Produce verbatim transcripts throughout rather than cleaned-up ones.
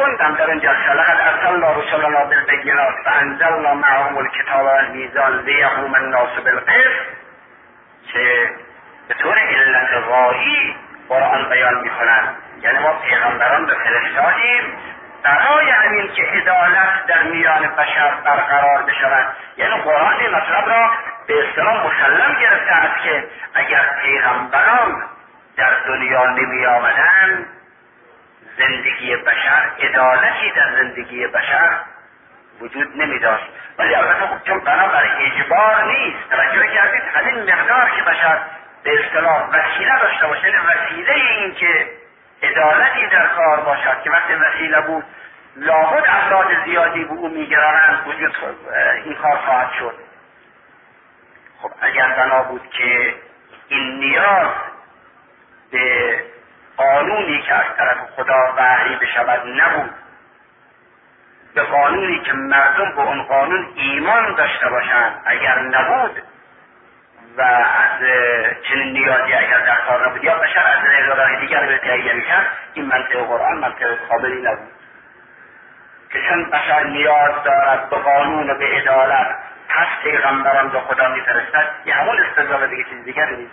خوندم در اینجا لقد ارسلنا رسلنا بالبینات فانزلنا معهم الکتاب والمیزان لیقوم الناس بالقسط که به طور علت غایی قرآن بیان میکنند. یعنی ما پیغمبران به فرستادیم برای همین که عدالت در میان بشر برقرار بشود. یعنی قرآن این مطلب را به اصطلاح مسلم گرفته است که اگر پیغمبران در دنیا نمی آمدند زندگی بشر، عدالتی در زندگی بشر وجود نمی داشت. ولی البته چون بنابر اجبار نیست، توجه کردید همین مقدار که بشر به اصطلاح وسیله داشته باشه، وسیله این که عدالتی در کار باشد که وقتی وسیله بود لابد افراد زیادی به او میگرانند وجود این کار خواهد شد. خب اگر بنا بود که این نیاز به قانونی که از طرف خدا وحی بشود نبود، به قانونی که مردم به اون قانون ایمان داشته باشند اگر نبود و از چنین نیازی اگر در کار نبود یا بشر از راه دیگر به تهیه میکرد، این منطق قرآن منطق قابلی نبود که چون بشر نیاز دارد به قانون و به عدالت پس پیغمبران به خدا میفرستد. یه همون استدلال دیگه چیز دیگری نیست.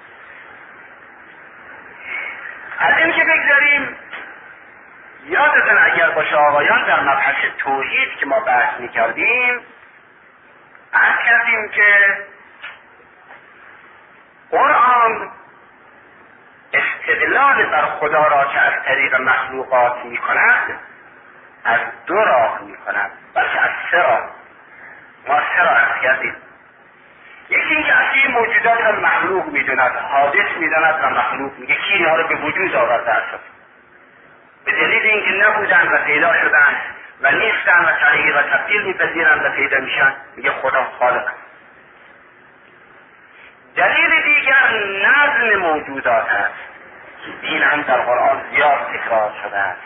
از این که بگذاریم یادتون اگر باشه آقایان در مبحث توحید که ما بحث میکردیم عرض کردیم که قرآن استدلال بر خدا را که از طریق مخلوقات میکند از دو راه میکند، بلکه از سه راه. ما سه راه عرض کردیم. یکی اینکه اصلی موجودات را مخلوق میدوند، حادث میداند و مخلوق میگه کی اینها را به وجود آورده است به دلیل اینکه نبودند و پیدا شدند و نیستند و تغییر و تبدیل میپذیرند و پیدا میشن میگه خدا خالق. دلیل دیگر نظم موجودات است. این هم در قرآن زیاد تکرار شده است.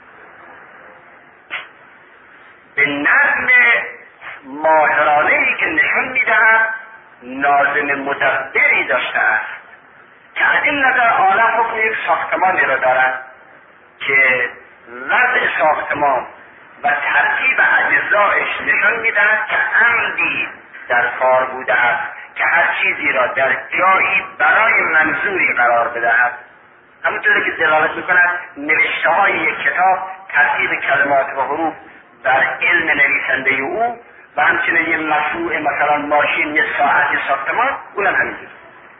به نظم ماهرانه‌ای که نشون میدهد ناظم مدبری داشته است که از این نظر عالم حکم یک ساختمانی را دارد که وضع ساختمان و ترتیب اجزایش نشون میدهد که عمدی در کار بوده است که هر چیزی را در جایی برای منظوری قرار بدهد. همونطوری که دلالت میکند نوشته های یک کتاب، ترتیب کلمات و حروف در علم نویسنده او و همچنین یه مشروع مثلا ماشین، یه ساعت، یه ساختمان، اونم همینجور.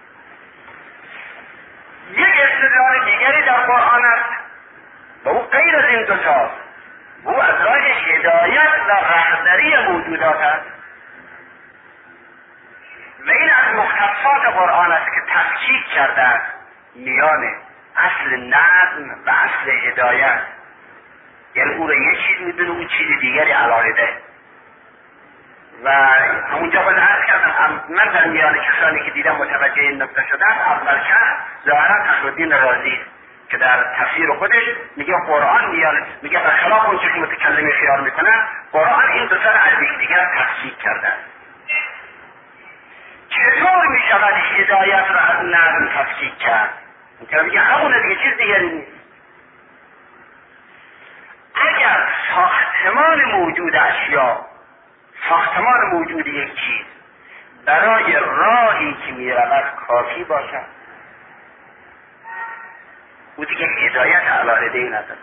یک استدلال دیگری در قرآن است و او غیر از این دوتاست. او از راه هدایت و رهبری موجودات است و این از مختصات قرآن است که تفکیک کرده است میان اصل نظم و اصل هدایت. یعنی او را یک چیز میدونه اون چیز دیگری علاقه. و همونجا باید عرض کردم من در میان کسانی که دیدم متوجه این نکته شدن اول کس ظاهرا فخرالدین رازی که در تفسیر خودش میگه قرآن میان میگه برخلاف اون چیزی که متکلمی خیال میکنه قرآن این دو تا را از یکدیگر تفکیک کرده. چطور میشود هدایت را از نظم تفکیک کرد؟ که میگه همونه دیگه، چیز دیگری نیست. اگر ساختمان موجود اشیا، ساختمان موجود یک چیز برای راهی که میرود کافی باشد او دیگه هدایت علاقه ای نداره.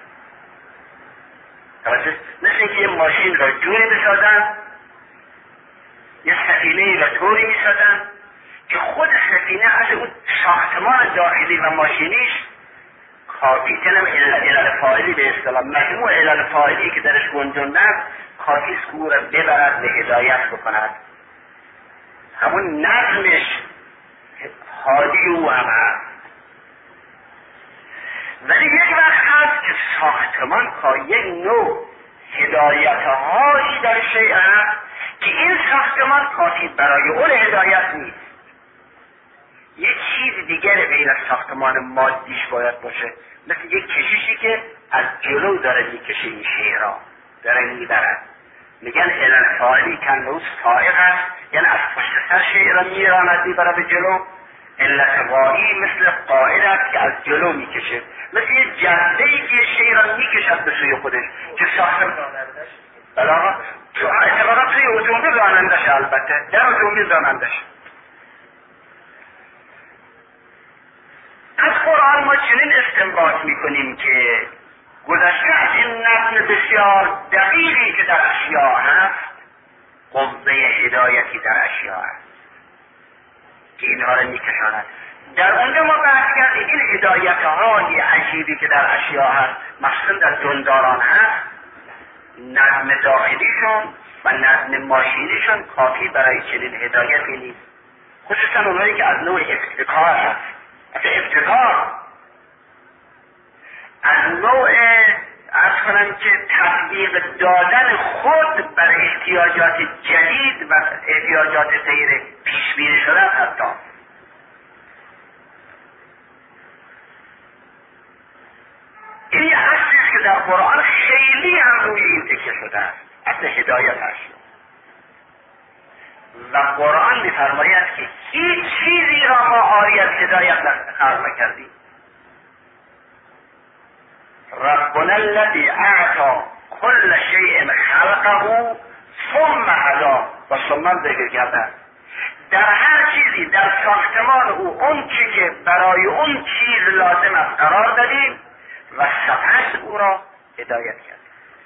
مثل اینکه یه ماشین را جوری بسازن، یه سفینه را طوری میسازن که خود سفینه از اون ساختمان داخلی و ماشینیش کافی کنم علل فاعلی به اصطلاح مجموع علل فاعلی که درش گنجونده است کافی است که او را ببرد به هدایت بکند. همون نظمش حادی او هم هست. ولی یک وقت هست که ساختمان که یک نوع هدایت هایی در شیء هست که این ساختمان کافی برای اون هدایت نیست. یک چیز دیگر غیر از ساختمان مادیش باید باشه، مثل یک کشیشی که از جلو داره میکشه این شیء را داره میبرد. میگن علل فاعلی کنه سائق است، یعنی از پشت سر شیء را میراند میبره به جلو. علت غایی مثل قائد است که از جلو میکشه، مثل یک جذبه‌ای که شیء را آدم میکشد به سوی خودش که ساختم بلا تو اتفاقا توی اتومبیل رانندش، البته در اتومبیل رانندش. از قرآن ما چنین استنباط میکنیم که گذشته از این نظم بسیار دقیقی که در اشیاء هست، قوه هدایتی در اشیاء هست که اینها را میکشاند. در اونجا ما بحث کردیم این هدایت های عجیبی که در اشیاء هست، مخصوصا در جنداران هست، نظم داخلیشون و نظم ماشینیشون کافی برای چنین هدایتی نیست، خصوصا اونایی که از نوع ابتکار هست. اصلا ابتکار از نوع ارز کنم که تطبیق دادن خود بر احتیاجات جدید و احتیاجات غیر پیش بینی شده حتی. این یه اصلی است که در قرآن خیلی هم روی این تکیه شده است، اصل هدایت هست. و قرآن می‌فرماید که هیچ چیزی را ما عاری از هدایت خلق نکردیم. ربنا الذی اعطی کل شیء خلقه ثم هدی و ثم ذکر کرده. در هر چیزی در ساختمان او اون چی که برای اون چیز لازم است قرار دادیم و سپس او را هدایت کردیم.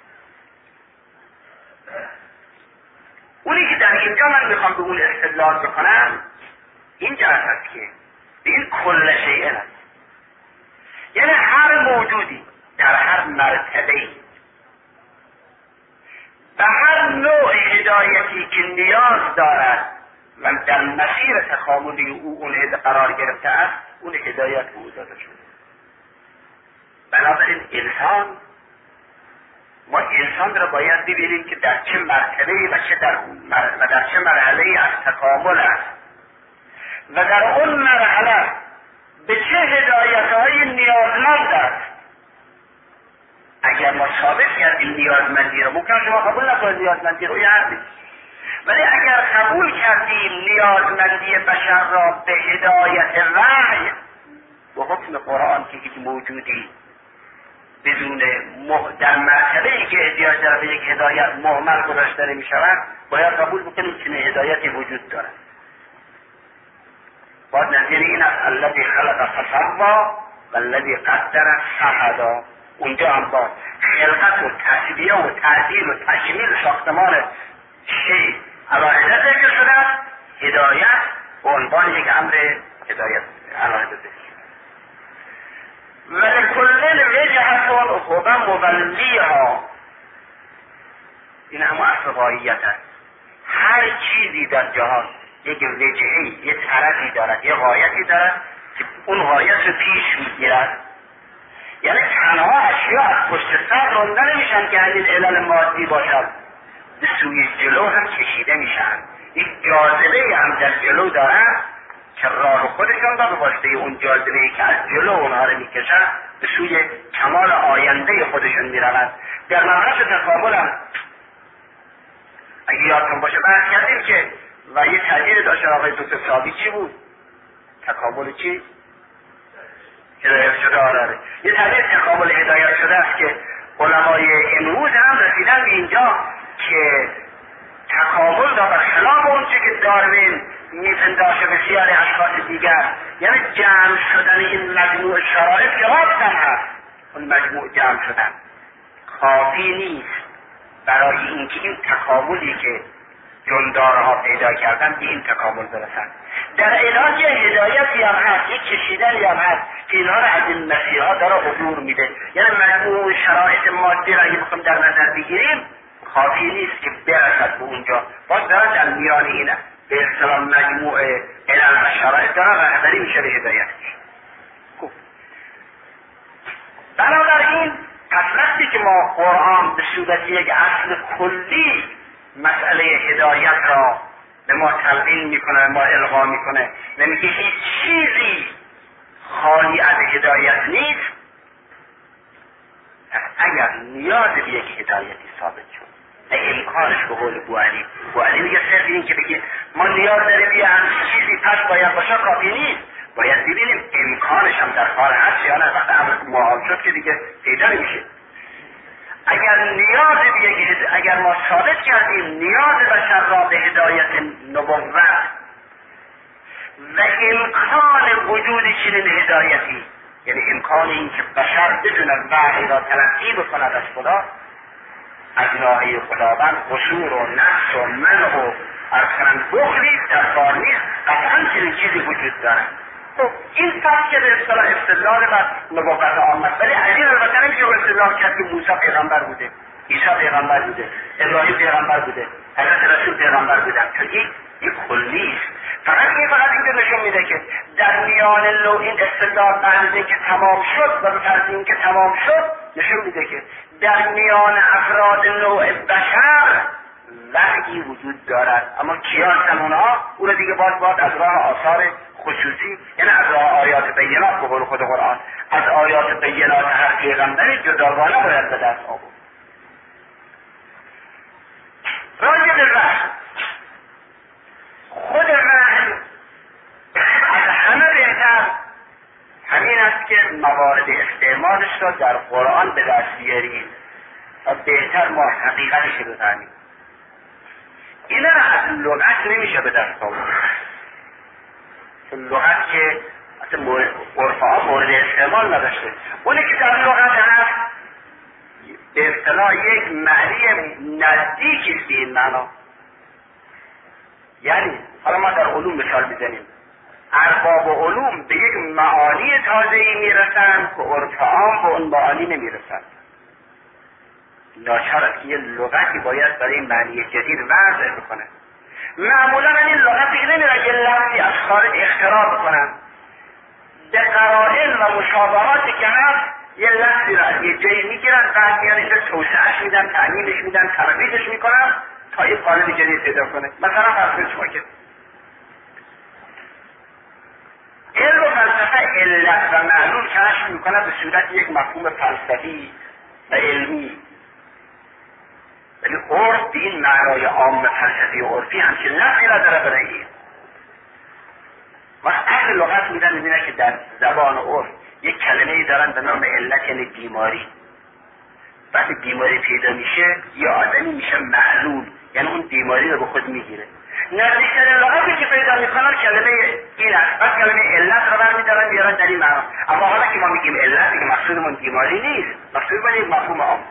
اونی که در اینجا من میخوام به اون استدلال بکنم اینجا هست که این کل شیء است، یعنی هر موجودی در هر مرتبه‌ای به هر نوع هدایتی که نیاز دارد و در مسیر تکاملی او اون قرار گرفته است، اون هدایت به او داده شده. بنابراین انسان، ما انسان را باید ببینیم که در چه مرتبه‌ای و چه در و در چه مرحله‌ای از تکامل است و در اون مرحله به چه هدایت‌های نیازمند است. اگر ما ثابت کردیم نیازمندی رو، ممکن شما قبول نکنید نیازمندی رو، یعنی ولی اگر قبول کردیم نیازمندی بشر را به هدایت وحی و حکم قرآن که هیچ موجودی بدون مح... در مرحله ای که احتیاج داره به یک هدایت مهمل گذاشته نمی شود، باید قبول بکنیم چنین هدایتی وجود داره. باید نظیر این است الذی خلق فسوی و الذی قدر فهدی. اونجا هم با خلقت و تسویه و تعدیل و تکمیل ساختمان شی علاهده ذکر شده است. هدایت به عنوان یک امر هدایت علاهده ذکر شده. ولکل وجهة هو مولیها. این هم اصل غایت است. هر چیزی در جهان یک وجهی، یک طرفی دارد، یک غایتی دارد که اون غایت رو پیش میگیرد. یعنی تنها اشیاء از پشت سر رانده نمیشن که همین علل مادی باشد، به سوی جلو هم کشیده میشن. یک جاذبه هم در جلو دارد که راه خودشان را به واسطه اون جاذبه‌ای که از جلو اونها رو میکشن به سوی کمال آینده خودشون میروند. در مرحله تکامل هم اگه یادتون باشه بحث کردیم که و یه تعبیر داشت آقای دکتر ثابت چی بود؟ تکامل چی؟ هدایت شده. آره یه تعبیر تکامل هدایت شده است که علمای امروز هم رسیدن به اینجا که تکامل را برخلاف اون چه که داروین میپنداشه بسیاری اشخاص دیگر، یعنی جمع شدن این مجموع شرایط که راستن هست، اون مجموع جمع شدن کافی نیست برای اینکه این تکاملی که جندارها پیدا کردن به این تکامل برسن. در علاج هدایتی هم هست، یک کشیدنی هم هست که اینها را از این مسیرها داره عبور میده. یعنی مجموع شرایط مادی را اگه بخوایم در نظر بگیریم کافی نیست که برسد به اونجا، باز داره در میان اینه به اصطلاح مجموع علل و شرایط داره رهبری میشه به هدایت. خوب، بنابراین پس وقتی که ما قرآن به صورت یک اصل کلی مسئله هدایت را به ما تلقین میکنه، ما القا میکنه، نمیگه هیچ چیزی خالی از هدایت نیست، اگر نیاز به یک هدایتی ثابت شد امکانش به قول بوعلی بوعلی میگه صرف این که بگید ما نیاز داریم یه همچین چیزی پس باید باشه کافی نیست، باید ببینیم امکانش هم در کار هست یا نه. وقت امر محال شد که دیگه پیدا نمیشه. اگر نیاز به اگر ما ثابت کردیم نیاز بشر را به هدایت نبوت و امکان وجود چنین هدایتی، یعنی امکان این که بشر بدون وحی را تلقی بکند از خدا، از ناحیه خداوند قصور و نقص و منع و ارکنن بخلی در کار نیست، قطعا چنین چیزی وجود دارد. خب این فقط که به اصطلاح استدلال بر نبوت آمد، ولی علی البته نمیشه استدلال کرد که موسی پیغمبر بوده، عیسی پیغمبر بوده، ابراهیم پیغمبر بوده، حضرت رسول پیغمبر بودن، چون این یک کلی است. فقط این فقط این نشون میده که در میان نوع این استدلال بنده که تمام شد و به فرض این که تمام شد نشون میده که در میان افراد نوع بشر وحی وجود دارد، اما کیا هستن اونها؟ اون دیگه باز باز از راه آثار خصوصی، یعنی از راه آیات بینات به قول خود قرآن، از آیات بینات هر پیغمبری جداگانه باید به دست آورد. راجع به وحی، خود وحی از همه بهتر همین است که موارد استعمالش را در قرآن به دست بیاریم و بهتر ما حقیقتش رو بفهمیم. اینا از لغت نمیشه به دست آورد، چون لغت که اصلا عرف ها مورد استعمال نداشته. اونی که در لغت هست به اصطلاح یک معنی نزدیکی است به این معنا. یعنی حالا ما در علوم مثال میزنیم، ارباب علوم به یک معانی تازه‌ای میرسند که عرف عام به اون معانی نمیرسند. ناچار است که یه لغتی باید برای معنی جدید وضع بکنه. معمولا این لغت دیگه نمیرن یه لفظی از خارج اختراع بکنن، به قرائن و مشابهاتی که هست یه لفظی را از یه جایی میگیرن، بعد میان اینجا توسعهش میدن، تعمیمش میدن، ترویجش میکنن تا یه قالب جدید پیدا کنه. مثلا فرض شما که علم و فلسفه علت و معلول کشف میکنه به صورت یک مفهوم فلسفی و علمی، ولی عرف به این معنای عام فلسفی و عرفی همچین لفظی نداره برای این. وقت اهل لغت میدن میبینه که در زبان عرف یک کلمه‌ای دارن به نام علت، یعنی بیماری. وقتی بیماری پیدا میشه یا آدمی میشه معلول، یعنی اون بیماری رو به خود میگیره. نزدیکترین لغتی که پیدا میکنن کلمه این است، بعد کلمه علت رو برمیدارن بیارن در این معنا. اما حالا که ما میگیم علت دیگه مقصودمون بیماری نیست، مقصودمون یک مفهوم عام.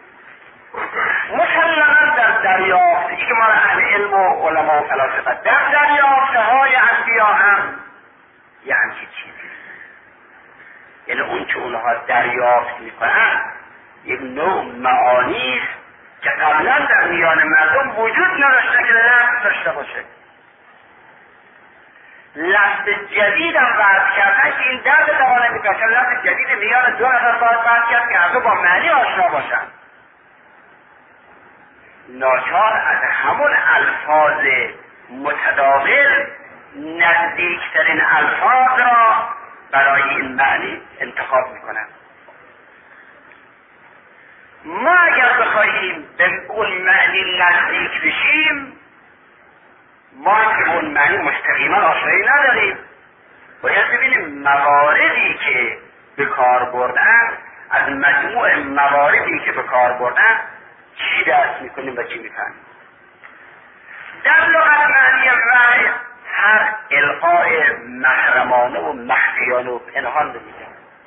مسلماً در دریافتی که ما اهل علم و علما و فلاسفه در دریافته های انبیا هم یه همچین چیزی، یعنی اون که اونها دریافت میکنن یک نوع معانی است که قبلا در میان مردم وجود نداشته که لفظ داشته باشه. لفظ جدید هم وضع کردن که این درد دوانه میکشن، لفظ جدید میان دو نفر باید وضع کرد که هر دو با معنی آشنا باشن. ناچار از همون الفاظ متداول نزدیکترین الفاظ را برای این معنی انتخاب میکنن. ما اگر بخواهیم به اون معنی نزدیک بشیم، ما که اون معنی مستقیما آشنایی نداریم، باید ببینیم مواردی که به کار بردن، از مجموع مواردی که به کار بردن چی درست میکنیم و چی میفهمیم. در لغت معنی وحی هر القاء محرمانه و مخفیانه و پنهان بمیده.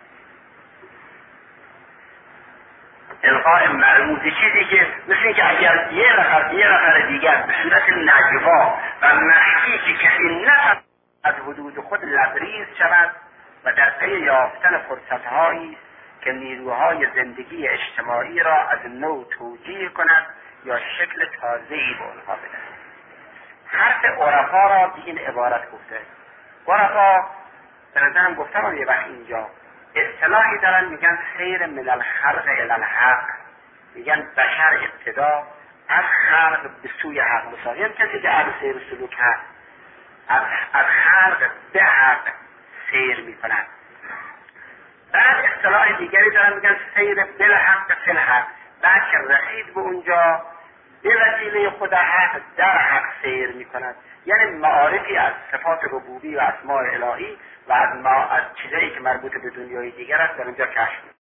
القاء مرموز چیزی که مثل این که اگر یه نفر یه نفر دیگر به صورت نجوا و مخفی که کسی نفر از حدود خود لبریز شود و در پی یافتن فرصتهایی که نیروهای زندگی اجتماعی را از نو توجیه کند یا شکل تازه‌ای به آنها بدهد. حرف عرفا را به این عبارت گفته. عرفا به نظرم گفتم یه وقت اینجا اصطلاحی دارن میگن سیر من الخلق الی الحق، میگن بشر ابتدا از خلق به سوی حق مساوی، هم کسی که اهل سیر سلوک هست از, از خلق به حق سیر میکنن. بعد اصطلاح دیگری دارن میگن سیر بالحق فی الحق، بعد که رسید به اونجا به وسیله خود حق در حق سیر میکند، یعنی معارفی از صفات ربوبی و اسماء الهی و از, ما از چیزایی که مربوط به دنیای دیگر است در اونجا کشف